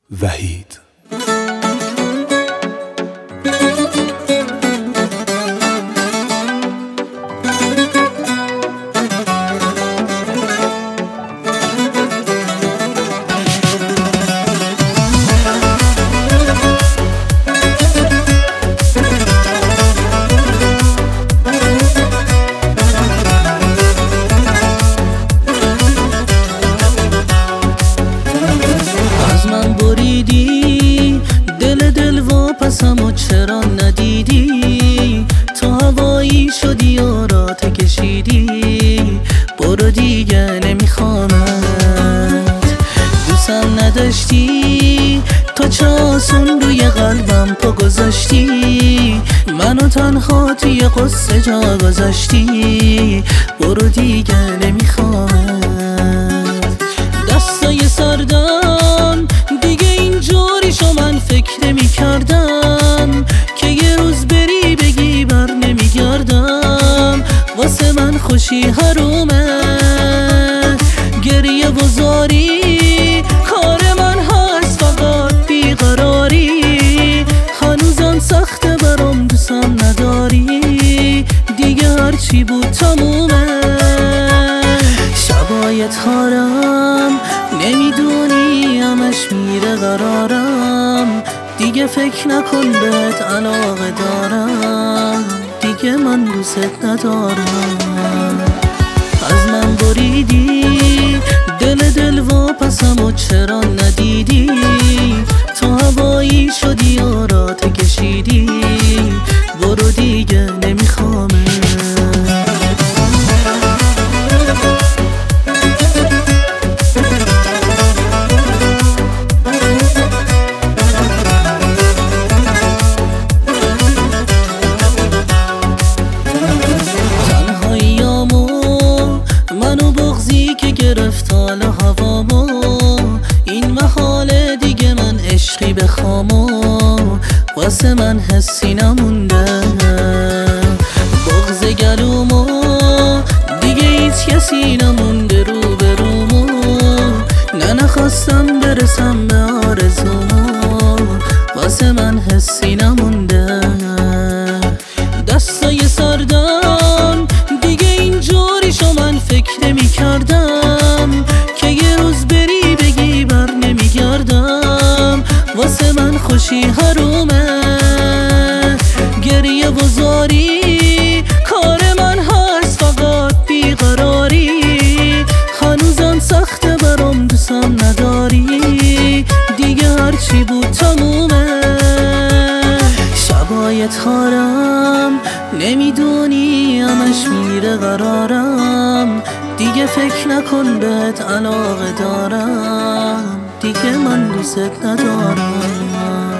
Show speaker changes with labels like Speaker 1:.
Speaker 1: وحید.
Speaker 2: بریدی دل واپسمو چرا ندیدی؟ تو هوایی شدی و رات کشیدی. برو دیگه نمیخوامت، دوستم نداشتی. تو چه آسون روی قلبم پا گذاشتی، منو تنها توی قصه جا گذاشتی. برو دیگه نمیخوامت. دستای سردم دیگه اینجوری شو، من فکر نمی کردم که یه روز بری بگی بر نمیگردم. واسه من خوشی حرومه، گریه بزاری کار من هست، فقط بیقراری. هنوزم سخته برام دوستم نداری، دیگه هرچی بود تمومه. شبای تارم نمیدونی همش میره قرارم. دیگه فکر نکن بهت علاقه دارم، دیگه من دوست ندارم. از من بریدی دل واپسمو چرا ندیدی؟ تو هوایی شدی و رات کشیدی. برو دیگه نمیخوامه. که گرفت حال هوامو، این محاله دیگه من عشقی بخوامو. واسه من حسی نمونده، بغض گلومو دیگه هیچ کسی نمونده رو به رومو. نخواستم برسم به آرزومو، واسه من حسی نمونده. دستای سردم دیگه اینجوری شو، من فکر نمی کردم که یه روز بری بگی بر نمیگردم. واسه من خوشی حرومه، گریه بزاری کار من هست، فقط بیقراری. هنوزم سخته برام دوستم نداری، دیگه هرچی بود تمومه. شبای تارم نمیدونی همش میره قرارم. دیگه فکر نکن بهت علاقه دارم، دیگه من دوست ندارم.